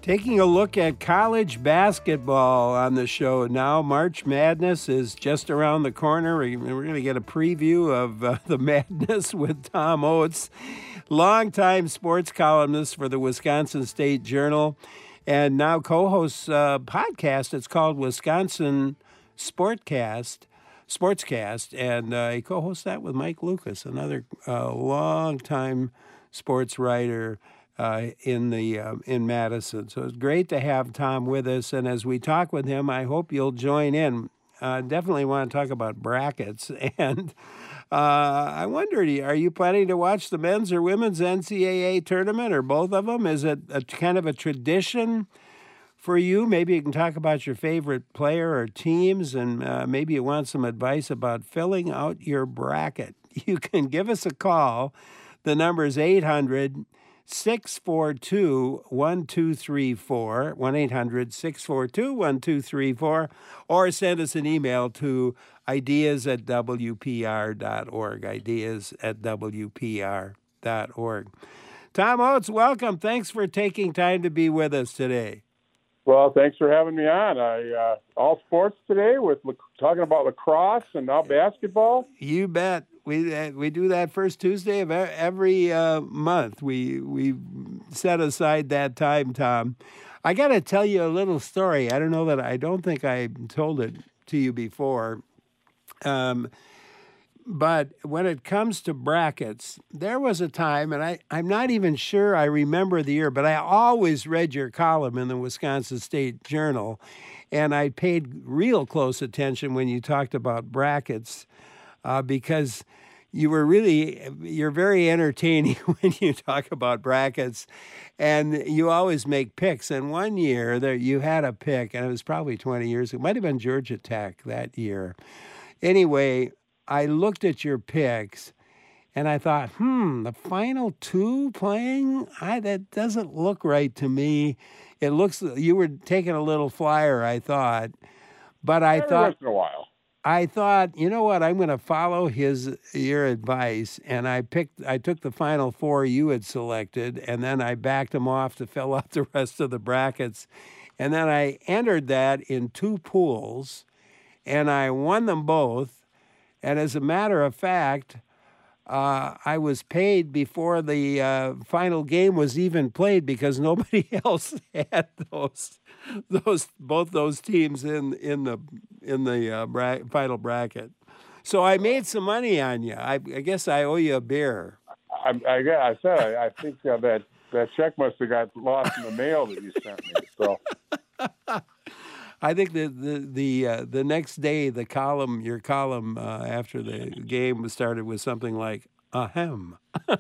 Taking a look at college basketball on the show now. March Madness is just around the corner. We're going to get a preview of the madness with Tom Oates, longtime sports columnist for the Wisconsin State Journal, and now co-hosts a podcast. It's called Wisconsin Sportscast, and he co-hosts that with Mike Lucas, another longtime sports writer in Madison. So it's great to have Tom with us. And as we talk with him, I hope you'll join in. Definitely want to talk about brackets. And I wondered, are you planning to watch the men's or women's NCAA tournament or both of them? Is it a kind of a tradition for you? Maybe you can talk about your favorite player or teams, and maybe you want some advice about filling out your bracket. You can give us a call. The number is 800-642-1234, 1-800-642-1234, or send us an email to ideas@wpr.org, ideas@wpr.org. Tom Oates, welcome. Thanks for taking time to be with us today. Well, thanks for having me on. All sports today with talking about lacrosse and now basketball. You bet. We do that first Tuesday of every month. We set aside that time, Tom. I got to tell you a little story. I don't think I told it to you before. But when it comes to brackets, there was a time, and I'm not even sure I remember the year, but I always read your column in the Wisconsin State Journal, and I paid real close attention when you talked about brackets because you're very entertaining when you talk about brackets, and you always make picks. And one year there you had a pick, and it was probably 20 years ago. It might have been Georgia Tech that year. Anyway, I looked at your picks, and I thought, the final two playing? That doesn't look right to me. It looks you were taking a little flyer, I thought. But I thought once in a while. I thought, you know what? I'm going to follow your advice, and I took the final four you had selected, and then I backed them off to fill out the rest of the brackets, and then I entered that in two pools, and I won them both. And as a matter of fact, I was paid before the final game was even played because nobody else had both those teams in the final bracket. So I made some money on you. I guess I owe you a beer. I think that check must have got lost in the mail that you sent me. So. I think the next day, your column after the game started with something like ahem.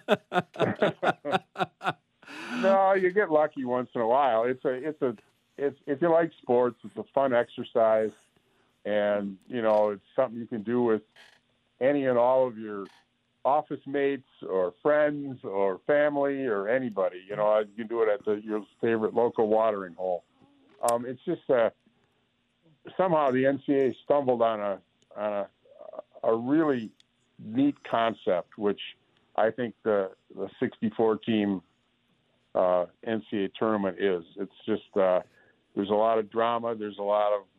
No, you get lucky once in a while. It's if you like sports, it's a fun exercise, and it's something you can do with any and all of your office mates or friends or family or anybody. You can do it at your favorite local watering hole. It's just somehow the NCAA stumbled on a really neat concept, which I think the 64-team NCAA tournament is. It's just there's a lot of drama. There's a lot of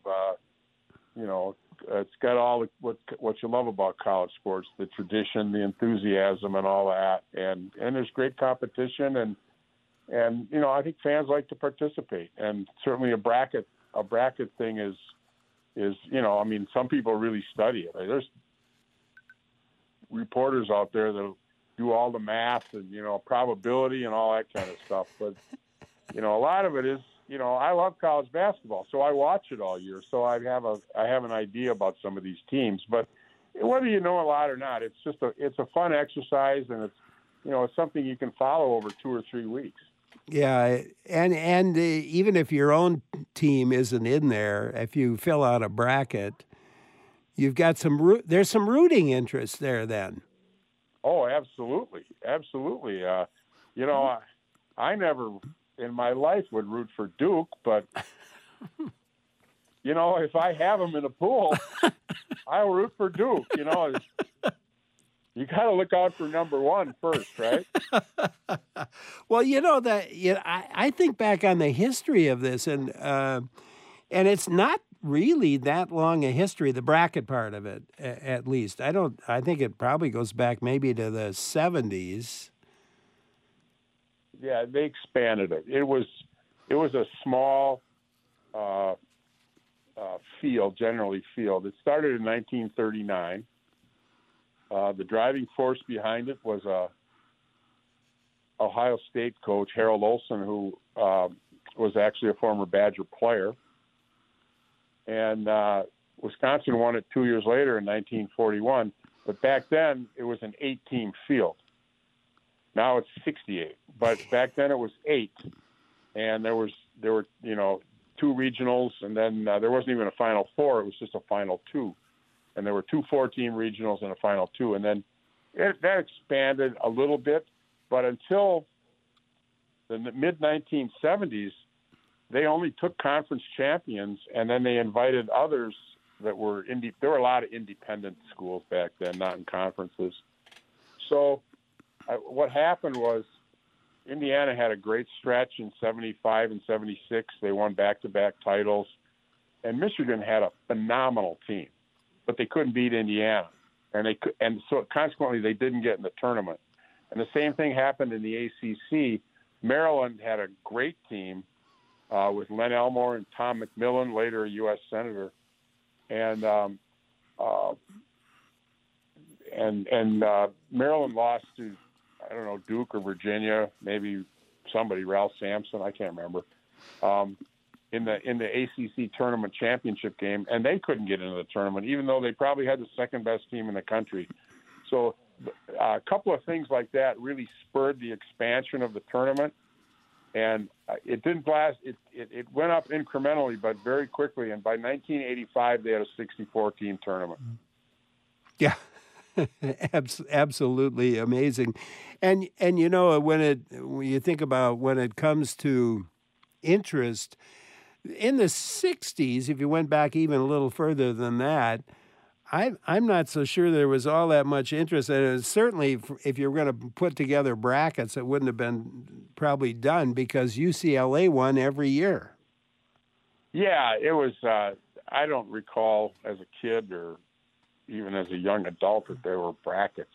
it's got all what you love about college sports: the tradition, the enthusiasm, and all that. And there's great competition, and I think fans like to participate. And certainly a bracket thing is some people really study it. There's reporters out there that do all the math and probability and all that kind of stuff. But a lot of it is I love college basketball, so I watch it all year. So I have an idea about some of these teams. But whether you know a lot or not, it's a fun exercise, and it's something you can follow over 2 or 3 weeks. Yeah, and even if your own team isn't in there, if you fill out a bracket, you've got there's some rooting interest there then. Oh, absolutely. I never in my life would root for Duke, but if I have them in a pool, I'll root for Duke. you got to look out for number one first, right? Well, I think back on the history of this, and it's not really that long a history. The bracket part of it, at least. I think it probably goes back maybe to the 70s. Yeah, they expanded it. It was a small field, generally field. It started in 1939. The driving force behind it was Ohio State coach Harold Olson, who was actually a former Badger player. And Wisconsin won it 2 years later in 1941. But back then, it was an 8-team field. Now it's 68. But back then it was 8. And there were 2 regionals, and then there wasn't even a Final Four. It was just a Final 2. And there were 2 4-team regionals and a Final 2. And then that expanded a little bit. But until the mid-1970s, they only took conference champions, and then they invited others that were there were a lot of independent schools back then, not in conferences. So what happened was Indiana had a great stretch in 75 and 76. They won back-to-back titles. And Michigan had a phenomenal team, but they couldn't beat Indiana. And so consequently, they didn't get in the tournament. And the same thing happened in the ACC. Maryland had a great team with Len Elmore and Tom McMillan, later a U.S. Senator. And Maryland lost to, I don't know, Duke or Virginia, maybe somebody, Ralph Sampson, I can't remember, in the ACC tournament championship game, and they couldn't get into the tournament, even though they probably had the second best team in the country. So a couple of things like that really spurred the expansion of the tournament, and it didn't last. It went up incrementally, but very quickly, and by 1985, they had a 64-team tournament. Yeah. Absolutely amazing. And when you think about when it comes to interest, in the 60s, if you went back even a little further than that, I'm not so sure there was all that much interest. And certainly, if you're going to put together brackets, it wouldn't have been probably done because UCLA won every year. Yeah, it was. I don't recall as a kid or even as a young adult that there were brackets.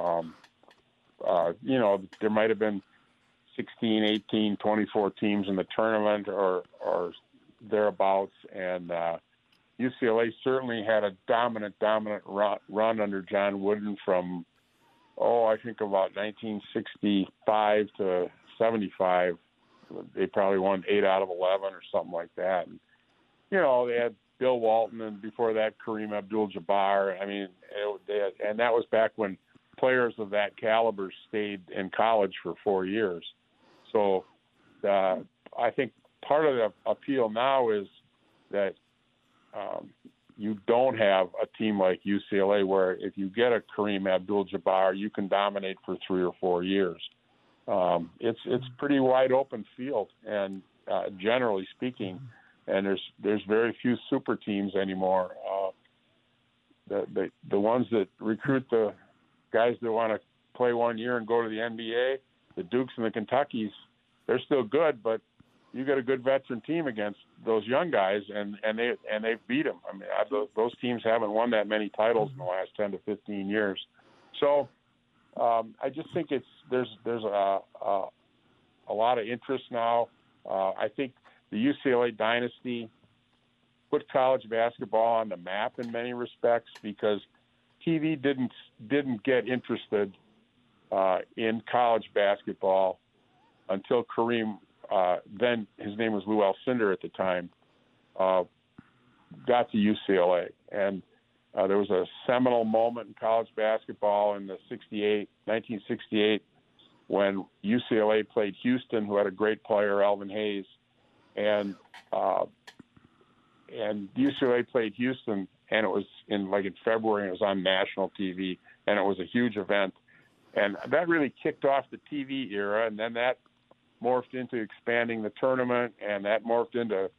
There might have been 16, 18, 24 teams in the tournament or thereabouts. And UCLA certainly had a dominant run under John Wooden from, I think about 1965 to 75. They probably won 8 out of 11 or something like that. And, they had Bill Walton, and before that, Kareem Abdul-Jabbar. I mean, and that was back when players of that caliber stayed in college for 4 years. So I think part of the appeal now is that you don't have a team like UCLA where if you get a Kareem Abdul-Jabbar, you can dominate for 3 or 4 years. It's pretty wide open field, and generally speaking. And there's very few super teams anymore. The ones that recruit the guys that want to play 1 year and go to the NBA, the Dukes and the Kentuckys, they're still good, but you get a good veteran team against those young guys, and they beat them. I mean, those teams haven't won that many titles in the last 10 to 15 years. So I just think there's a lot of interest now. I think the UCLA dynasty put college basketball on the map in many respects because TV didn't get interested in college basketball until Kareem, then his name was Lou Alcindor at the time, got to UCLA. And there was a seminal moment in college basketball in the 1968, when UCLA played Houston, who had a great player, Elvin Hayes. And UCLA played Houston, and it was in February, and it was on national TV, and it was a huge event. And that really kicked off the TV era, and then that morphed into expanding the tournament, and that morphed into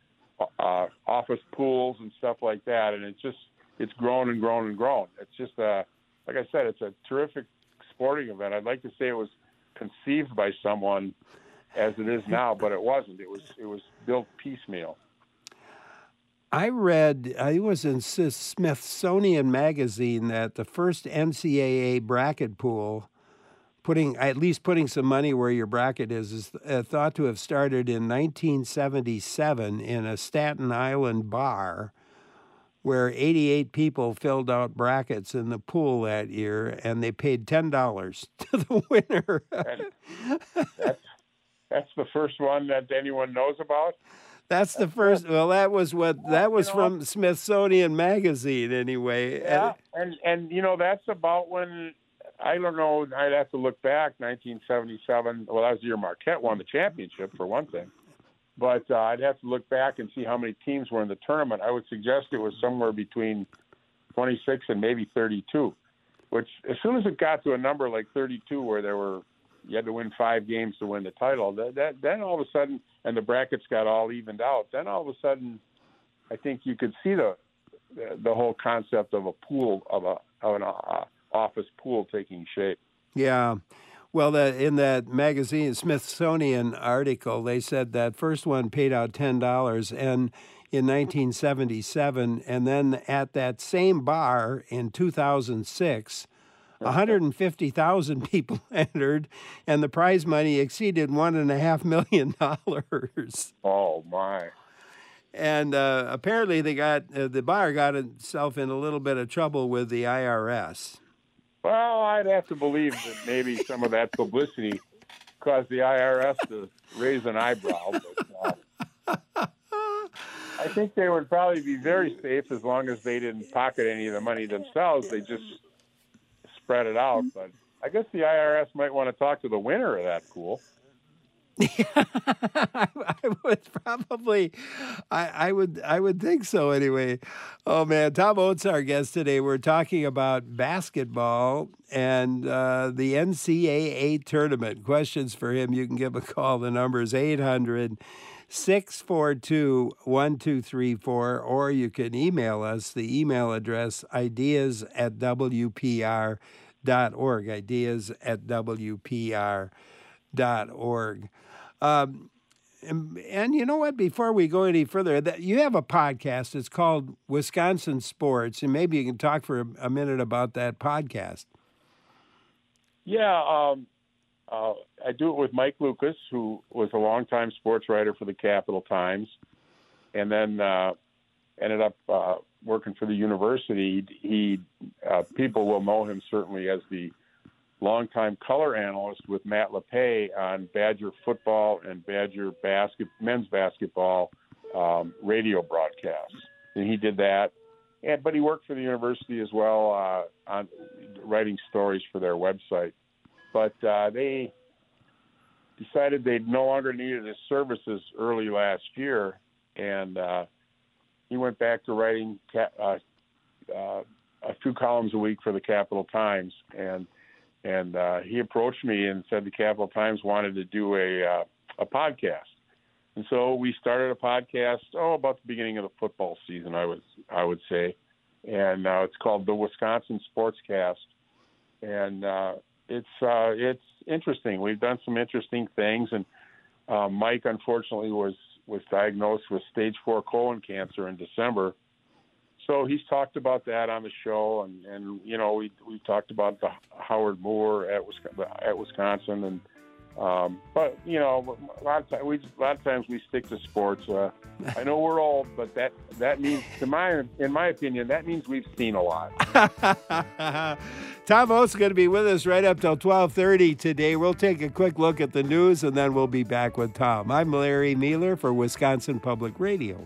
office pools and stuff like that. And it's grown and grown and grown. It's just a like I said, it's a terrific sporting event. I'd like to say it was conceived by someone as it is now, but it wasn't. It was built piecemeal. I read, I was in Smithsonian Magazine, that the first NCAA bracket pool, putting some money where your bracket is thought to have started in 1977 in a Staten Island bar, where 88 people filled out brackets in the pool that year, and they paid $10 to the winner. That's the first one that anyone knows about. That's the first. Well, that was from Smithsonian Magazine, anyway. Yeah, and that's about when, I don't know, I'd have to look back. 1977. Well, that was the year Marquette won the championship, for one thing. But I'd have to look back and see how many teams were in the tournament. I would suggest it was somewhere between 26 and maybe 32. Which, as soon as it got to a number like 32, where you had to win 5 games to win the title, then all of a sudden, and the brackets got all evened out, then all of a sudden, I think you could see the whole concept of a pool, of an office pool taking shape. Yeah. Well, in that magazine, Smithsonian article, they said that first one paid out $10 and in 1977, and then at that same bar in 2006, 150,000 people entered, and the prize money exceeded $1.5 million. Oh my! And apparently, the bar got itself in a little bit of trouble with the IRS. Well, I'd have to believe that maybe some of that publicity caused the IRS to raise an eyebrow. But I think they would probably be very safe as long as they didn't pocket any of the money themselves. They just spread it out. But I guess the IRS might want to talk to the winner of that pool. I would probably, I would think so anyway. Oh man, Tom Oates, our guest today. We're talking about basketball and the NCAA tournament. Questions for him, you can give a call. The number is 800-642-1234, or you can email us. The email address, ideas@wpr.org, ideas@wpr.org. And you know what? Before we go any further, you have a podcast. It's called Wisconsin Sports, and maybe you can talk for a minute about that podcast. Yeah, I do it with Mike Lucas, who was a longtime sports writer for the Capital Times, and then ended up working for the university. People will know him certainly as the longtime color analyst with Matt LePay on Badger football and Badger men's basketball radio broadcasts. And he did that. But he worked for the university as well on writing stories for their website. But they decided they no longer needed his services early last year, and he went back to writing a few columns a week for the Capital Times. And he approached me and said the Capital Times wanted to do a podcast. And so we started a podcast, about the beginning of the football season, I would say. And it's called the Wisconsin Sportscast. And it's interesting. We've done some interesting things. And Mike, unfortunately, was diagnosed with stage 4 colon cancer in December. So he's talked about that on the show, and we talked about the Howard Moore at Wisconsin, and but a lot of times we stick to sports. I know we're old, but that means, in my opinion, that means we've seen a lot. Tom Oates is going to be with us right up till 12:30 today. We'll take a quick look at the news, and then we'll be back with Tom. I'm Larry Mueller for Wisconsin Public Radio.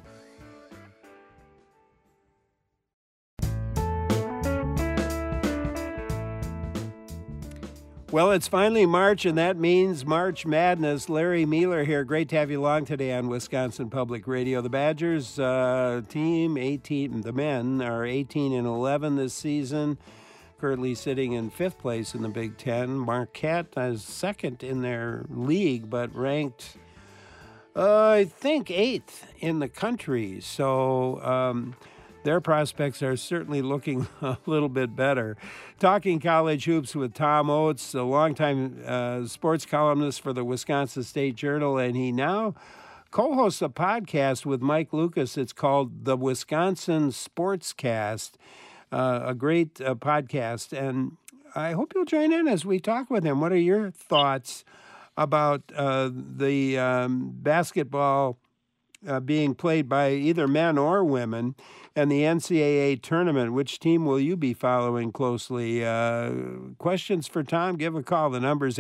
Well, it's finally March, and that means March Madness. Larry Mueller here. Great to have you along today on Wisconsin Public Radio. The Badgers team, the men, are 18-11 this season, currently sitting in 5th place in the Big Ten. Marquette is 2nd in their league, but ranked, I think, 8th in the country. So their prospects are certainly looking a little bit better. Talking college hoops with Tom Oates, a longtime sports columnist for the Wisconsin State Journal, and he now co-hosts a podcast with Mike Lucas. It's called the Wisconsin Sportscast, a great podcast. And I hope you'll join in as we talk with him. What are your thoughts about the basketball being played by either men or women and the NCAA tournament? Which team will you be following closely? Questions for Tom? Give a call. The number's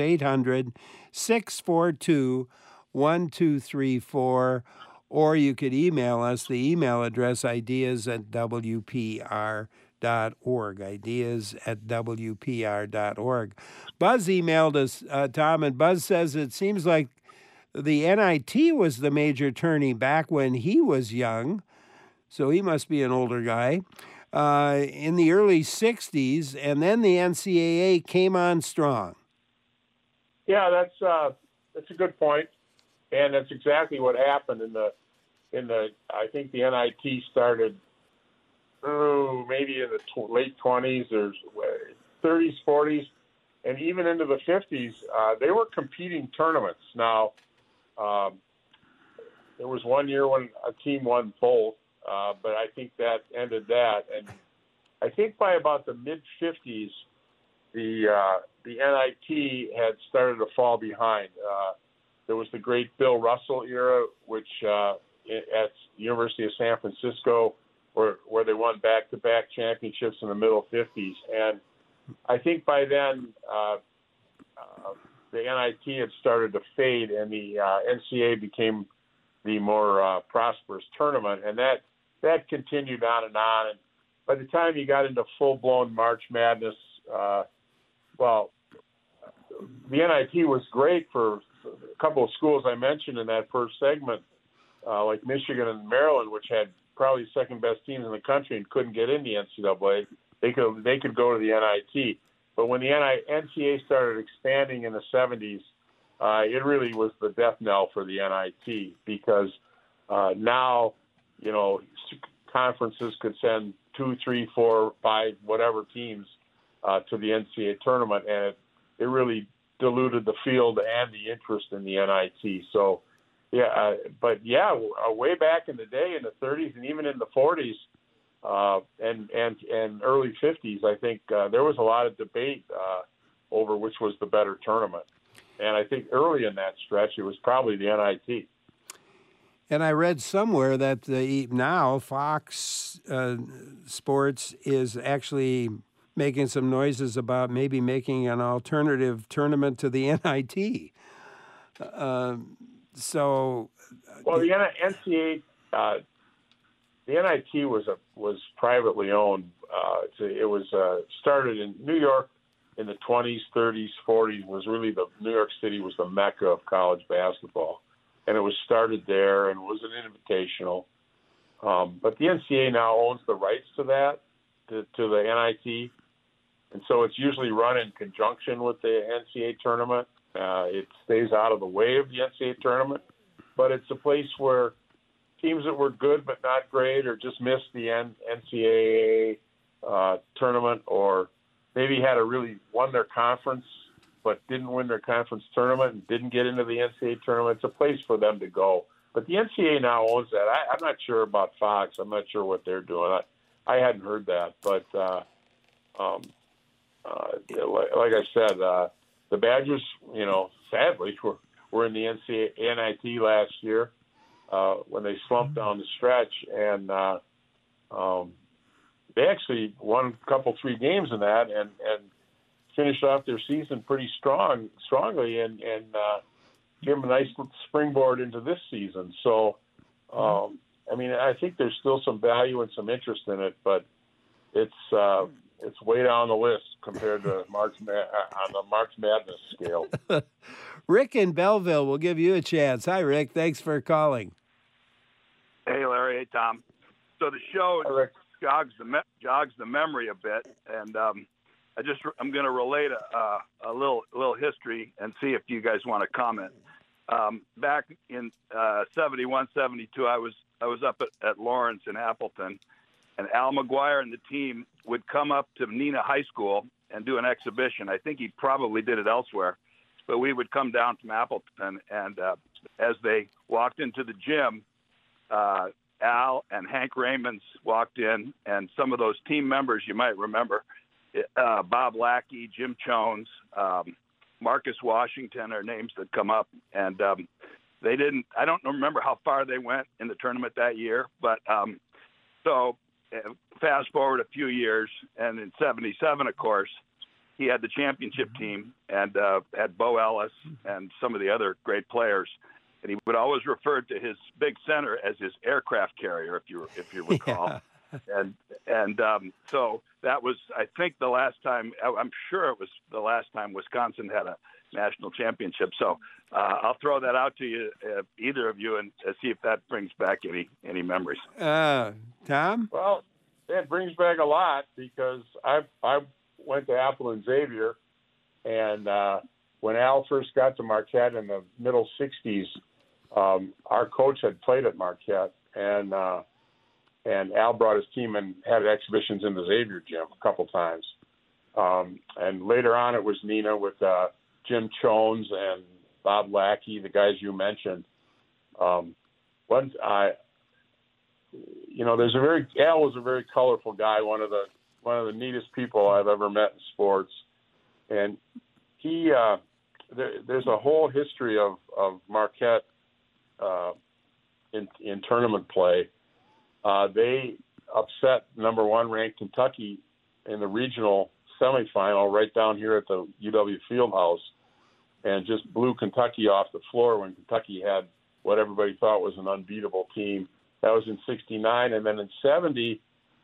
800-642-1234, or you could email us. The email address, ideas@wpr.org, ideas@wpr.org. Buzz emailed us, Tom, and Buzz says it seems like the NIT was the major tourney back when he was young, so he must be an older guy, in the early 60s, and then the NCAA came on strong. Yeah, that's a good point, and that's exactly what happened in the I think the NIT started maybe in the late 20s or 30s, 40s, and even into the 50s. They were competing tournaments. Now, there was one year when a team won both, but I think that ended that. And I think by about the mid-50s, the NIT had started to fall behind. There was the great Bill Russell era, which at the University of San Francisco, where they won back-to-back championships in the middle 50s. And I think by then the NIT had started to fade, and the NCAA became the more prosperous tournament, and that continued on and on. And by the time you got into full-blown March Madness, the NIT was great for a couple of schools I mentioned in that first segment, like Michigan and Maryland, which had probably second-best teams in the country and couldn't get in the NCAA. They could go to the NIT. But when the NCAA started expanding in the 70s, it really was the death knell for the NIT, because now, conferences could send 2, 3, 4, 5, whatever teams to the NCAA tournament, and it really diluted the field and the interest in the NIT. So, way back in the day, in the 30s and even in the 40s, and early 50s, I think there was a lot of debate over which was the better tournament. And I think early in that stretch, it was probably the NIT. And I read somewhere that now Fox Sports is actually making some noises about maybe making an alternative tournament to the NIT. Well, the NCAA, the NIT was privately owned. It was started in New York in the 20s, 30s, 40s. Was really New York City was the mecca of college basketball, and it was started there, and it was an invitational. But the NCAA now owns the rights to that, to the NIT, and so it's usually run in conjunction with the NCAA tournament. It stays out of the way of the NCAA tournament, but it's a place where teams that were good but not great, or just missed the NCAA tournament, or maybe won their conference but didn't win their conference tournament and didn't get into the NCAA tournament. It's a place for them to go. But the NCAA now owns that. I'm not sure about Fox. I'm not sure what they're doing. I hadn't heard that. But like I said, the Badgers, sadly, were in the NCAA NIT last year when they slumped down the stretch, and they actually won a couple, 3 games in that, and finished off their season pretty strongly, and give them a nice springboard into this season. So, I think there's still some value and some interest in it, but it's way down the list compared to on the March Madness scale. Rick in Belleville will give you a chance. Hi, Rick. Thanks for calling. Hey, Larry. Hey, Tom. So the show jogs the memory a bit, and I'm going to relate a little history and see if you guys want to comment. Back in 71, 72, I was up at Lawrence in Appleton, and Al McGuire and the team would come up to Neenah High School and do an exhibition. I think he probably did it elsewhere, but we would come down from Appleton, and as they walked into the gym, Al and Hank Raymonds walked in, and some of those team members you might remember, Bob Lackey, Jim Jones, Marcus Washington are names that come up, and they didn't. I don't remember how far they went in the tournament that year, but so fast forward a few years, and in '77, of course, he had the championship team and had Bo Ellis and some of the other great players. And he would always refer to his big center as his aircraft carrier, if you recall. Yeah. And so that was, I think, the last time. I'm sure it was the last time Wisconsin had a national championship. So I'll throw that out to you, either of you, and see if that brings back any memories. Tom? Well, it brings back a lot because I went to Appleton Xavier, and when Al first got to Marquette in the middle '60s. Our coach had played at Marquette, and Al brought his team and had exhibitions in the Xavier gym a couple times. And later on, it was Neenah with Jim Jones and Bob Lackey, the guys you mentioned. Al was a very colorful guy, one of the neatest people I've ever met in sports, and he there's a whole history of Marquette. In tournament play, they upset number 1 ranked Kentucky in the regional semifinal right down here at the UW Fieldhouse, and just blew Kentucky off the floor when Kentucky had what everybody thought was an unbeatable team. That was in '69, and then in '70,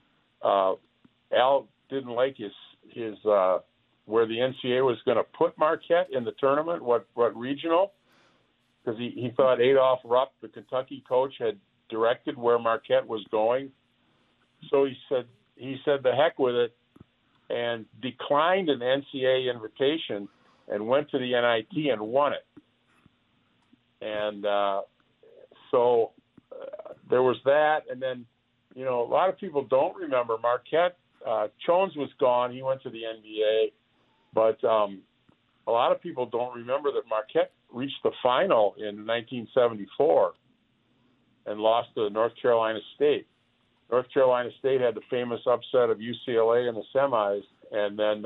Al didn't like his where the NCAA was going to put Marquette in the tournament, what regional. Because he thought Adolph Rupp, the Kentucky coach, had directed where Marquette was going. So he said the heck with it, and declined an NCAA invitation and went to the NIT and won it. And so there was that. And then, a lot of people don't remember Marquette. Jones was gone. He went to the NBA. But a lot of people don't remember that Marquette reached the final in 1974 and lost to North Carolina State. North Carolina State had the famous upset of UCLA in the semis, and then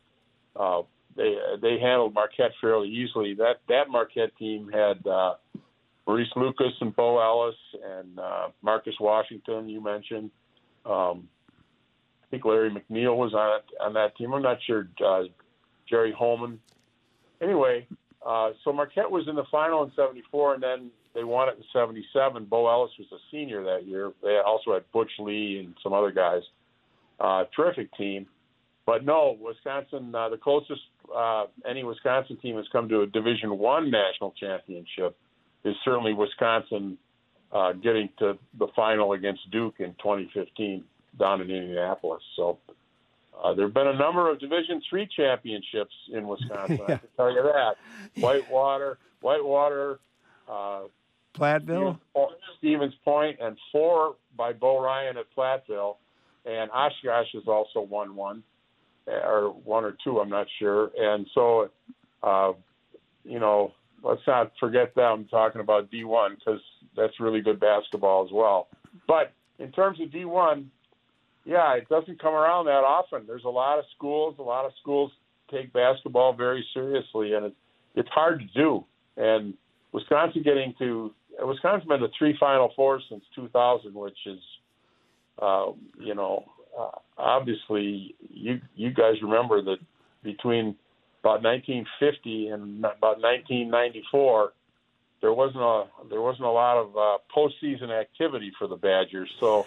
they handled Marquette fairly easily. That Marquette team had Maurice Lucas and Bo Ellis and Marcus Washington, you mentioned. I think Larry McNeil was on that team. I'm not sure. Jerry Holman. Anyway, so Marquette was in the final in '74, and then they won it in '77. Bo Ellis was a senior that year. They also had Butch Lee and some other guys. Terrific team. But no, Wisconsin, the closest any Wisconsin team has come to a Division I national championship is certainly Wisconsin getting to the final against Duke in 2015 down in Indianapolis. So there have been a number of Division III championships in Wisconsin. Yeah. I can tell you that. Whitewater, Platteville, Stevens Point, and 4 by Bo Ryan at Platteville. And Oshkosh has also won one, or 1 or 2, I'm not sure. And so, let's not forget them talking about D1, because that's really good basketball as well. But in terms of D1, yeah, it doesn't come around that often. There's a lot of schools take basketball very seriously, and it's hard to do. And Wisconsin been to 3 Final Fours since 2000, which is, obviously you guys remember that between about 1950 and about 1994, there wasn't a lot of postseason activity for the Badgers. So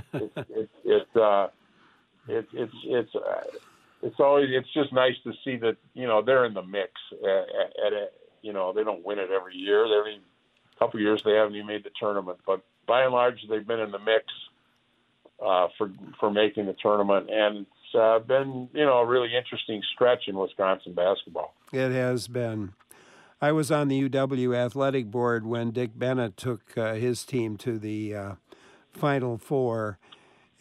it's just nice to see that they're in the mix. They don't win it every year. Every couple of years they haven't even made the tournament, but by and large they've been in the mix for making the tournament, and it's been a really interesting stretch in Wisconsin basketball. It has been. I was on the UW athletic board when Dick Bennett took his team to the Final Four,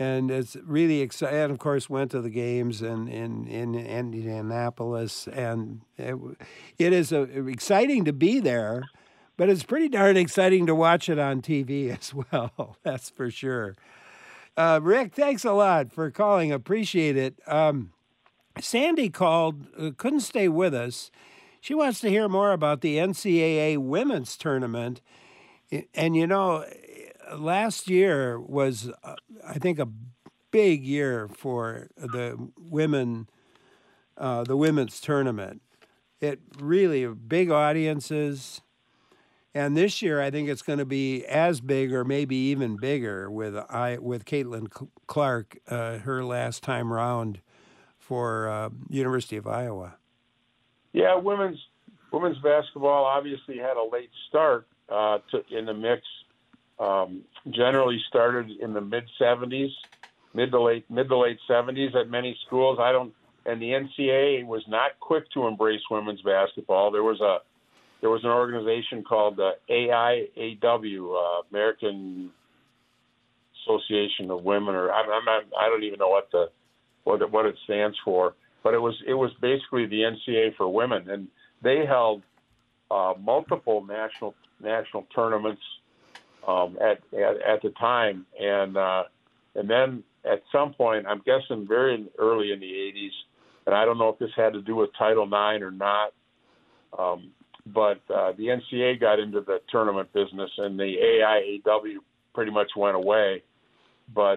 And it's really exciting. And of course, went to the games in Indianapolis, and it is exciting to be there, but it's pretty darn exciting to watch it on TV as well. That's for sure. Rick, thanks a lot for calling. Appreciate it. Sandy called, couldn't stay with us. She wants to hear more about the NCAA women's tournament. And, you know, last year was, I think, a big year for the women's tournament. It really big audiences. And this year, I think it's going to be as big or maybe even bigger with Caitlin Clark, her last time round for University of Iowa. Yeah, women's basketball obviously had a late start in the mix. Generally started in the mid to late 70s at many schools. And the NCAA was not quick to embrace women's basketball. There was an organization called the AIAW, American Association of Women, or I don't even know what it stands for, but it was basically the NCAA for women, and they held multiple national tournaments at the time, and then at some point, I'm guessing very early in the 80s, and I don't know if this had to do with Title IX or not. But the NCAA got into the tournament business, and the AIAW pretty much went away. But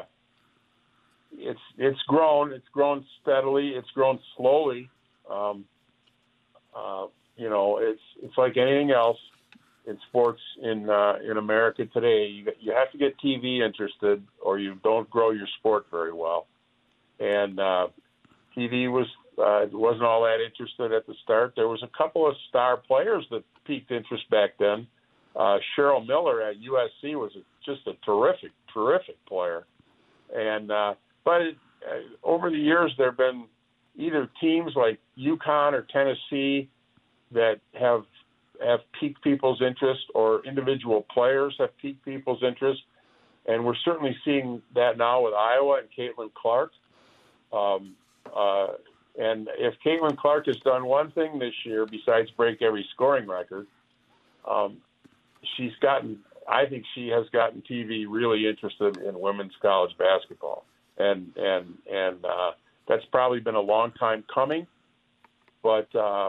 it's grown. It's grown steadily. It's grown slowly. You know, it's like anything else in sports in America today. You have to get TV interested, or you don't grow your sport very well. And TV wasn't all that interested at the start. There was a couple of star players that piqued interest back then. Cheryl Miller at USC was just a terrific player. And but over the years, there have been either teams like UConn or Tennessee that have piqued people's interest, or individual players have piqued people's interest. And we're certainly seeing that now with Iowa and Caitlin Clark. And if Caitlin Clark has done one thing this year besides break every scoring record, I think she has gotten TV really interested in women's college basketball. And that's probably been a long time coming, but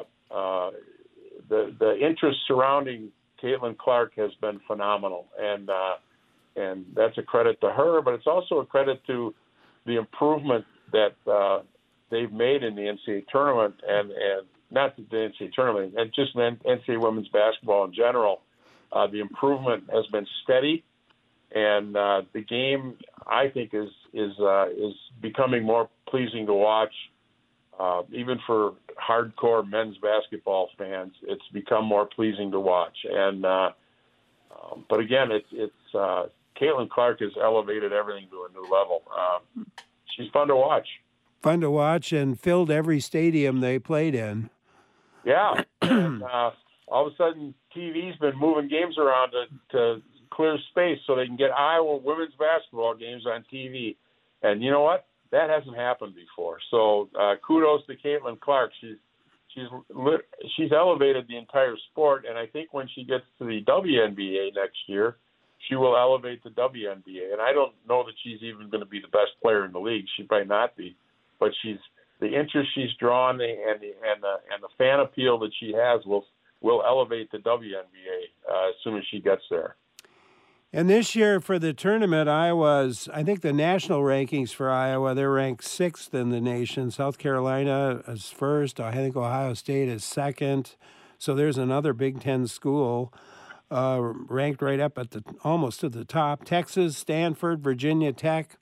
the interest surrounding Caitlin Clark has been phenomenal. And that's a credit to her, but it's also a credit to the improvement that they've made in the NCAA tournament, and not the NCAA tournament, and just NCAA women's basketball in general. The improvement has been steady, and the game, I think, is becoming more pleasing to watch. Even for hardcore men's basketball fans, it's become more pleasing to watch. And but again, it's Caitlin Clark has elevated everything to a new level. She's fun to watch. Fun to watch, and filled every stadium they played in. Yeah. And, all of a sudden, TV's been moving games around to clear space so they can get Iowa women's basketball games on TV. And you know what? That hasn't happened before. So kudos to Caitlin Clark. She's elevated the entire sport, and I think when she gets to the WNBA next year, she will elevate the WNBA. And I don't know that she's even going to be the best player in the league. She might not be. But the interest she's drawn and the fan appeal that she has will elevate the WNBA as soon as she gets there. And this year for the tournament, Iowa's, I think the national rankings for Iowa, they're ranked 6th in the nation. South Carolina is 1st. I think Ohio State is 2nd. So there's another Big Ten school ranked right up at almost to the top. Texas, Stanford, Virginia Tech.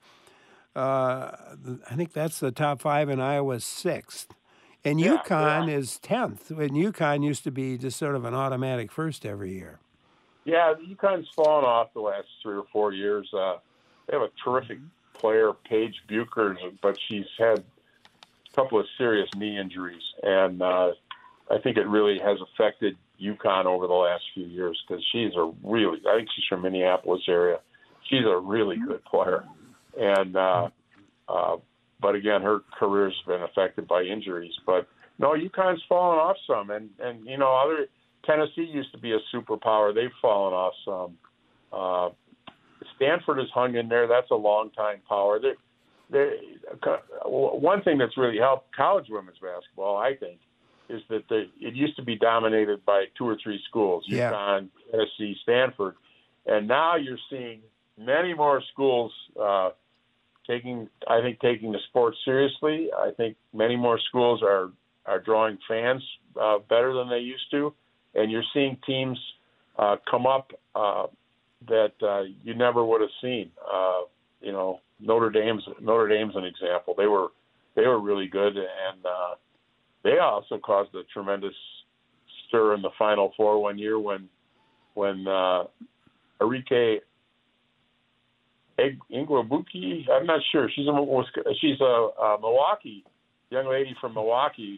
I think that's the top 5, and Iowa's 6th. And UConn is 10th. And UConn used to be just sort of an automatic first every year. Yeah, UConn's fallen off the last 3 or 4 years. They have a terrific player, Paige Buchers, but she's had a couple of serious knee injuries. And I think it really has affected UConn over the last few years because I think she's from Minneapolis area. She's a really good player. and but again, her career's been affected by injuries. But no, UConn's fallen off some, and other Tennessee used to be a superpower. They've fallen off some. Stanford has hung in there. That's a long-time power. One thing that's really helped college women's basketball, I think, is that it used to be dominated by 2 or 3 schools, UConn, Tennessee, Stanford. And now you're seeing many more schools taking the sport seriously. I think many more schools are drawing fans better than they used to. And you're seeing teams come up that you never would have seen. Notre Dame's an example. They were really good, and they also caused a tremendous stir in the Final Four one year when Arike Igwebuike, I'm not sure. She's a Milwaukee young lady from Milwaukee.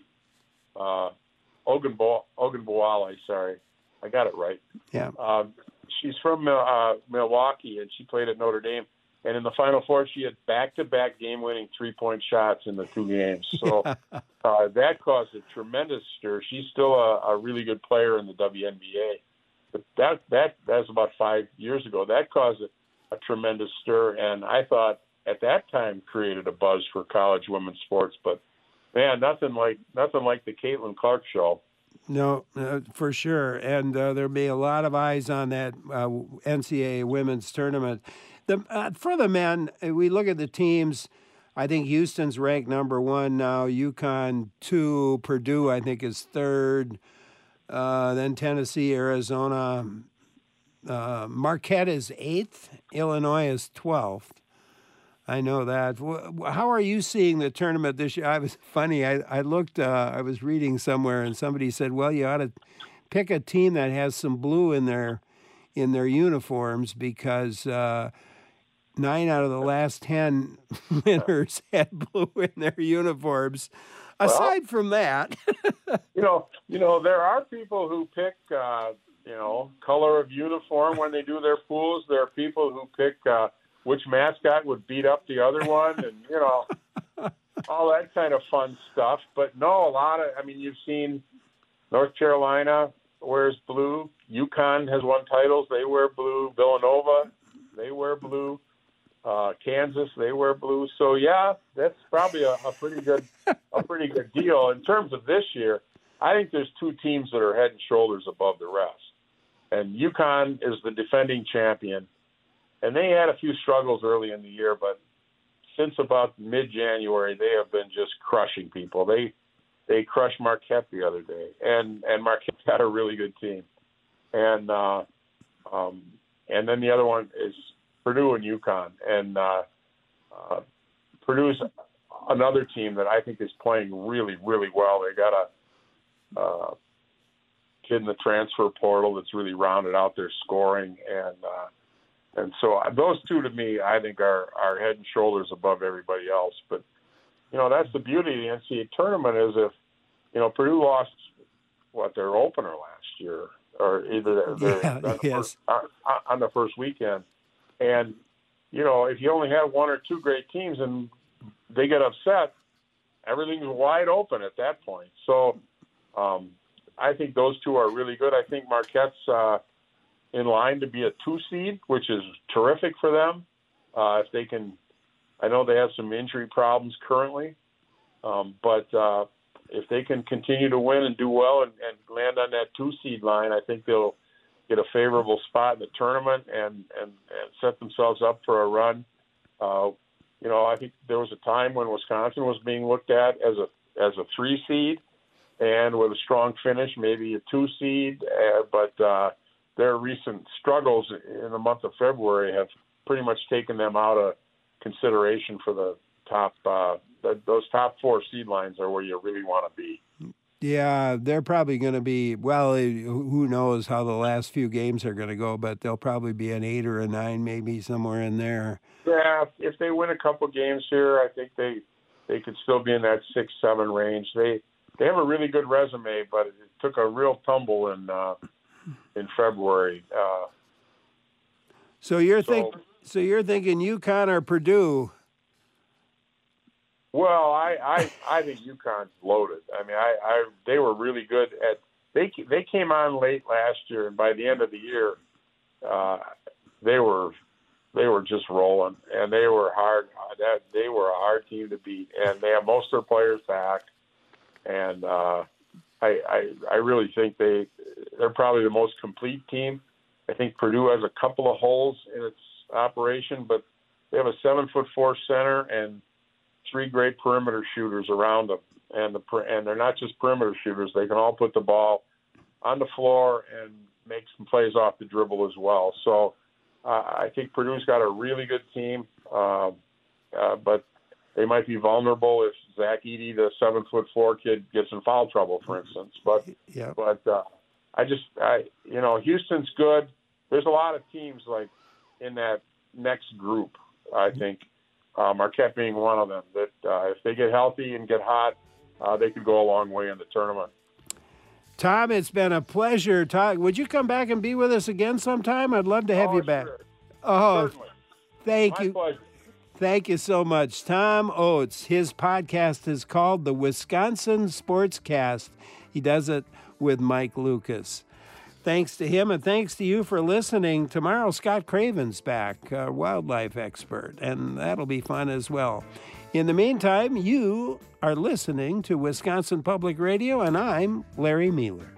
Ogunbowale, sorry, I got it right. Yeah. She's from Milwaukee, and she played at Notre Dame. And in the Final Four, she had back-to-back game-winning 3-point shots in the 2 games. So that caused a tremendous stir. She's still a really good player in the WNBA. But that was about 5 years ago. That caused a tremendous stir, and I thought at that time created a buzz for college women's sports. But man, nothing like the Caitlin Clark show. No, for sure. And there'll be a lot of eyes on that NCAA women's tournament. For the men, we look at the teams. I think Houston's ranked number 1 now. UConn 2. Purdue, I think, is 3rd. Then Tennessee, Arizona. Marquette is 8th. Illinois is 12th. I know that. How are you seeing the tournament this year? I was funny. I looked. I was reading somewhere, and somebody said, "Well, you ought to pick a team that has some blue in their uniforms because 9 out of the last 10 winners had blue in their uniforms." Aside from that, there are people who pick color of uniform when they do their pools. There are people who pick which mascot would beat up the other one, and all that kind of fun stuff. But no, you've seen North Carolina wears blue. UConn has won titles. They wear blue. Villanova, they wear blue. Kansas, they wear blue. So yeah, that's probably a pretty good deal. In terms of this year, I think there's 2 teams that are head and shoulders above the rest. And UConn is the defending champion. And they had a few struggles early in the year, but since about mid-January, they have been just crushing people. They crushed Marquette the other day, and Marquette's got a really good team. And then the other one is Purdue and UConn. And Purdue's another team that I think is playing really, really well. They got a kid in the transfer portal that's really rounded out their scoring, and so those 2 to me, I think, are head and shoulders above everybody else. But that's the beauty of the NCAA tournament is if Purdue lost their opener last year, or either on the first weekend, and if you only have 1 or 2 great teams and they get upset, everything's wide open at that point. So I think those 2 are really good. I think Marquette's in line to be a 2 seed, which is terrific for them. If they can, I know they have some injury problems currently, but if they can continue to win and do well and land on that 2 seed line, I think they'll get a favorable spot in the tournament and set themselves up for a run. I think there was a time when Wisconsin was being looked at as a 3 seed and with a strong finish, maybe a 2 seed, but their recent struggles in the month of February have pretty much taken them out of consideration for the top. Those top 4 seed lines are where you really want to be. Yeah, they're probably going to be, who knows how the last few games are going to go, but they'll probably be an 8 or a 9, maybe somewhere in there. Yeah, if they win a couple games here, I think they could still be in that 6-7 range. They have a really good resume, but it took a real tumble in February. So you're thinking So you're thinking UConn or Purdue? Well, I think UConn's loaded. I mean, they were really good at. They came on late last year, and by the end of the year, they were just rolling, and they were hard. They were a hard team to beat, and they have most of their players back. And I really think they're probably the most complete team. I think Purdue has a couple of holes in its operation, but they have a 7'4" center and 3 great perimeter shooters around them, and they're not just perimeter shooters. They can all put the ball on the floor and make some plays off the dribble as well. So I think Purdue's got a really good team, but they might be vulnerable if Zach Edey, the 7'4" kid, gets in foul trouble, for instance. But Houston's good. There's a lot of teams like in that next group, I think. Marquette being one of them, that if they get healthy and get hot, they could go a long way in the tournament. Tom, it's been a pleasure talking. Would you come back and be with us again sometime? I'd love to have you back. Sure. Oh, Certainly. thank My you. pleasure. Thank you so much. Tom Oates, his podcast is called the Wisconsin Sportscast. He does it with Mike Lucas. Thanks to him, and thanks to you for listening. Tomorrow, Scott Craven's back, a wildlife expert, and that'll be fun as well. In the meantime, you are listening to Wisconsin Public Radio, and I'm Larry Mueller.